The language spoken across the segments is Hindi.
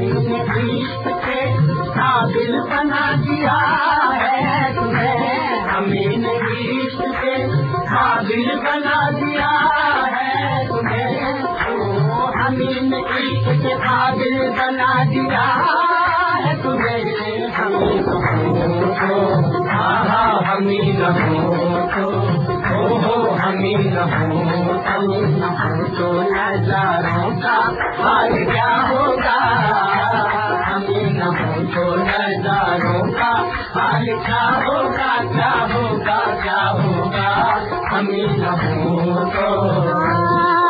ने इश्क के काबिल बना दिया है तुम्हें, हमें ने इश्क के काबिल बना दिया है तुम्हें, ओ हमें ने इश्क के काबिल बना दिया है तुम्हें, हमें न हो आहा हमें न हो हो हमें न हो तो नजारों का हाल क्या होगा, हमें न हो तो नजारों का हाल क्या होगा, क्या होगा क्या होगा, हमें न हो तो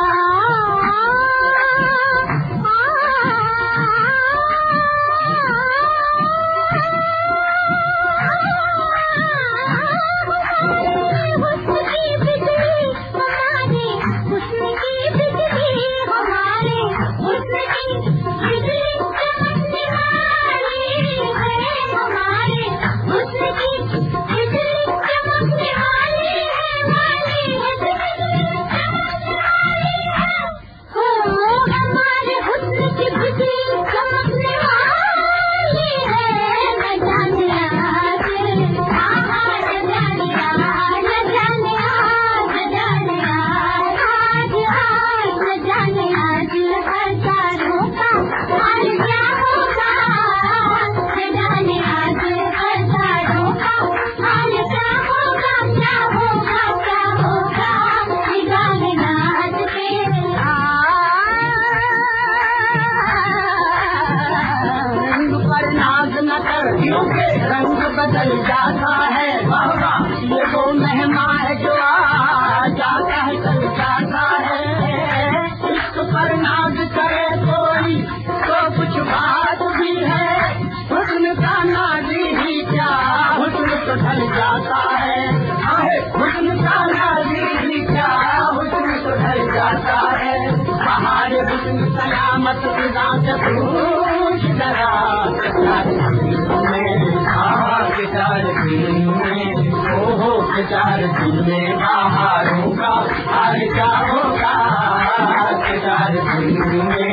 रंग बदल जाता है, ये वो मेहमा है जो आ जाता है चल जाता है, इश्क पर नाज करे कोई तो कुछ बात भी है, हुस्न का नाजी ही क्या हुस्न तो ढल जाता है, हुस्न का नाजी ही क्या हुस्न तो ढल जाता है, बाहर हुस्न सलामत खुदा से पूछ जरा चार दिन में बाहरों का हाल क्या होगा, चार दिन में